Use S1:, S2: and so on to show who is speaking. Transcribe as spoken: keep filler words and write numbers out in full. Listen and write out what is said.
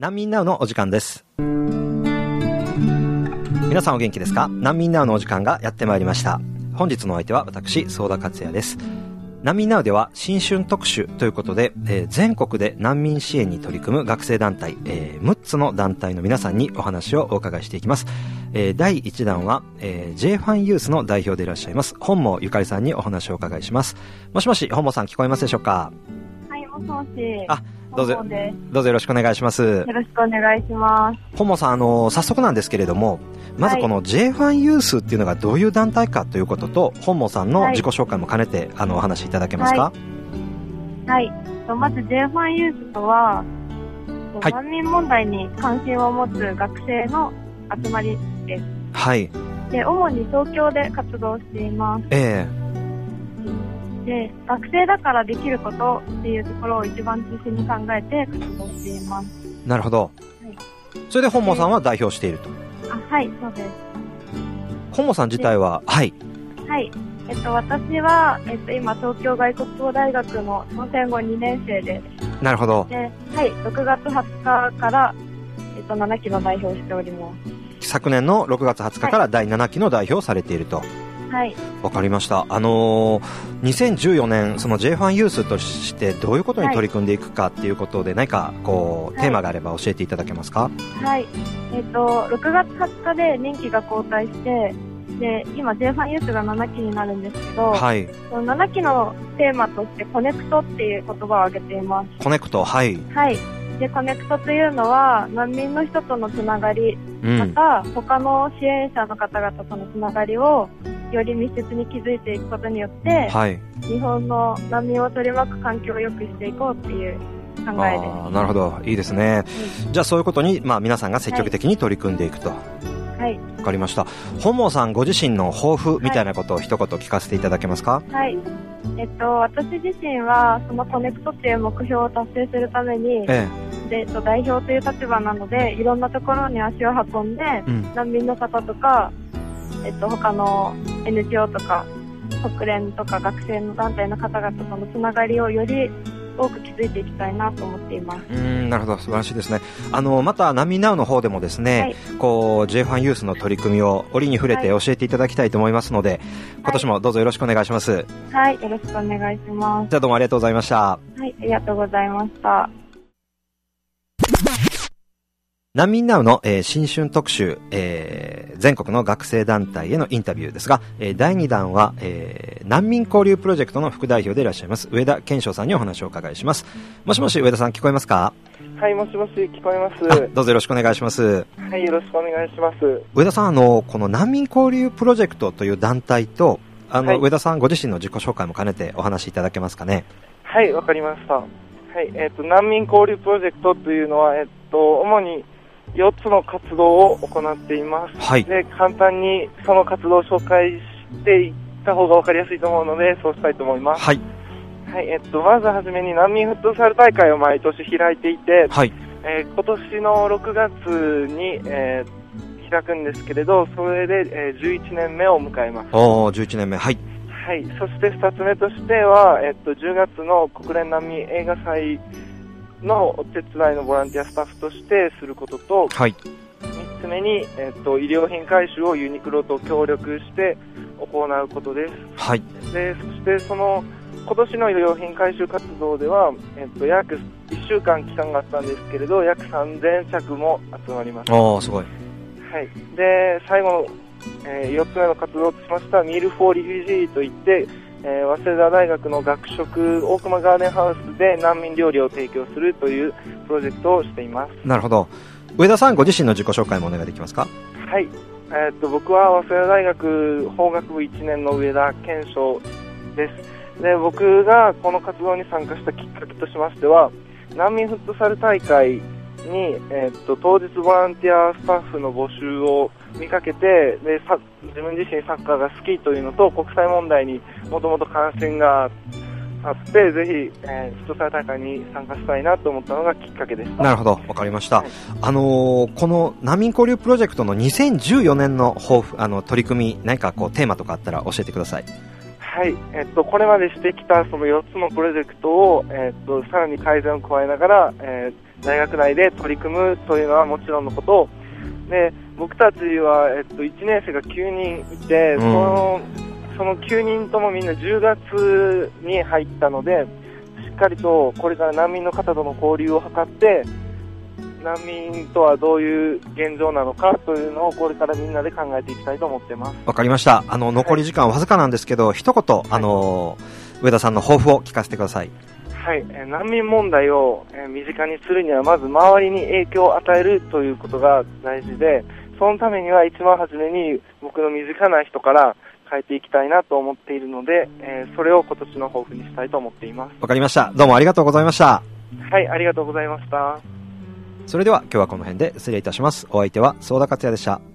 S1: 難民ナウのお時間です。皆さんお元気ですか？難民ナウのお時間がやってまいりました。本日のお相手は私、相田克也です。難民ナウでは新春特集ということで、えー、全国で難民支援に取り組む学生団体、えー、むっつの団体の皆さんにお話をお伺いしていきます。えー、だいいちだんは、えー、J ファンユースの代表でいらっしゃいます本茂ゆかりさんにお話をお伺いします。もしもし、本茂さん聞こえますでしょうか？
S2: はい、もしもし。
S1: あ、どうぞどうぞよろしくお願いします。
S2: よろしくお願いします。
S1: 本茂さん、あの早速なんですけれども、まずこの J ファンユースっていうのがどういう団体かということと、本茂さんの自己紹介も兼ねて、はい、あのお話しいただけますか？
S2: はい、はい、まず J ファンユースとは、はい、難民問題に関心を持つ学生の集まりです。
S1: はい。
S2: で、主に東京で活動しています。
S1: え
S2: えで、学生だからできることっていうところを一番中心に考えて活動しています。
S1: なるほど。はい、それで本茂さんは代表していると。
S2: あ、はい、そうです。
S1: 本茂さん自体は、はい。
S2: はい。えっと、私は、えっと、今、東京外国語大学の専攻にねん生です。
S1: なるほど。
S2: で、はい、ろくがつはつかから、えっと、ななきの代表をしております。
S1: 昨年のろくがつはつかからだいななきの代表をされていると。
S2: はい。
S1: わかりました。あのー、にせんじゅうよねん、その J ファンユースとしてどういうことに取り組んでいくかっていうことで、何かこう、テーマがあれば教えていただけますか？
S2: はい。えっと、ろくがつはつかで任期が交代して、で、今 J ファンユースがななきになるんですけど、
S1: はい。
S2: そのななきのテーマとしてコネクトっていう言葉を挙げています。
S1: コネクト、はい。
S2: はい。で、コネクトというのは、難民の人とのつながり、うん、また、他の支援者の方々とのつながりを、より密接に築いていくことによって、はい、日本の難民を取り巻く環境を良くしていこうっていう考えです。
S1: あ、なるほど、いいですね。うん、じゃあそういうことに、まあ、皆さんが積極的に取り組んでいくと。はい。わかりました。本茂さんご自身の抱負みたいなことを一言聞かせていただけますか？
S2: はい。えっと、私自身は、そのコネクトっていう目標を達成するために、ええ、で、えっと、代表という立場なので、いろんなところに足を運んで、うん、難民の方とか、えっと、他の エヌジーオー とか、国連とか学生の団体の方々とのつながりをより多く築いていきたいなと思っています。
S1: うーん、なるほど、素晴らしいですね。あの、また、難民ナウの方でもですね、はい、こう、J ファンユースの取り組みを折に触れて教えていただきたいと思いますので、はい、今年もどうぞよろしくお願いします。
S2: はい、よろしくお願いします。
S1: じゃあどうもありがとうございました。
S2: はい、ありがとうございました。
S1: 難民ナウの、えー、新春特集、えー、全国の学生団体へのインタビューですが、えー、だいにだんは、えー、難民交流プロジェクトの副代表でいらっしゃいます上田健翔さんにお話をお伺いします。もしもし、上田さん聞こえますか？
S3: はい、もしもし、聞こえます。
S1: どうぞよろしくお願いします。
S3: はい、よろしくお願いします。
S1: 上田さん、あのこの難民交流プロジェクトという団体と、あの、はい、上田さんご自身の自己紹介も兼ねてお話しいただけますかね？
S3: はい、わかりました。はい、えっと、難民交流プロジェクトというのは、えっと、主によっつの活動を行っています。はい。で、簡単にその活動を紹介していった方が分かりやすいと思うので、そうしたいと思います。はい。はい、えっと、まずはじめに難民フットサル大会を毎年開いていて、はい。えー、今年のろくがつに、えー、開くんですけれど、それで、えー、じゅういちねんめを迎えます。
S1: おー、じゅういちねんめ、はい。
S3: はい、そしてふたつめとしては、えっと、じゅうがつの国連難民映画祭のお手伝いのボランティアスタッフとしてすることと、はい、みっつめに、えっと、衣料品回収をユニクロと協力して行うことです。はい、でそしてその今年の衣料品回収活動では、えっと、約いっしゅうかん期間があったんですけれど、約さんぜんちゃくも集まりました。
S1: ああ、すごい。
S3: はい、で最後の、えー、よっつめの活動としましたミールフォーリフュージーといって、えー、早稲田大学の学食大熊ガーデンハウスで難民料理を提供するというプロジェクトをしています。
S1: なるほど。上田さんご自身の自己紹介もお願いできますか？
S3: はい、えー、っと僕は早稲田大学法学部いちねんの上田健翔です。で僕がこの活動に参加したきっかけとしましては、難民フットサル大会に、えー、っと当日ボランティアスタッフの募集を見かけて、でさ自分自身サッカーが好きというのと国際問題にもともと関心があって、ぜひ、えー、フットサル大会に参加したいなと思ったのがきっかけでした。
S1: なるほど、わかりました。はい、あのー、この難民交流プロジェクトのにせんじゅうよねんの抱負、あの取り組み、何かこうテーマとかあったら教えてください。
S3: はい、えっと、これまでしてきたそのよっつのプロジェクトを、えっと、さらに改善を加えながら、えー、 大学内で取り組むというのはもちろんのこと、で僕たちは、えっと、いちねん生がきゅうにんいて、うん、そのそのきゅうにんともみんなじゅうがつに入ったので、しっかりとこれから難民の方との交流を図って、難民とはどういう現状なのかというのをこれからみんなで考えていきたいと思っています。
S1: わかりました。あの残り時間わずかなんですけど、はい、一言、はい、あの上田さんの抱負を聞かせてください。
S3: はい、えー、難民問題を、えー、身近にするにはまず周りに影響を与えるということが大事で、そのためには一番初めに僕の身近な人から変えていきたいなと思っているので、えー、それを今年の抱負にしたいと思っています。
S1: わかりました。どうもありがとうございました。
S3: はい、ありがとうございました。
S1: それでは今日はこの辺で失礼いたします。お相手は相田克也でした。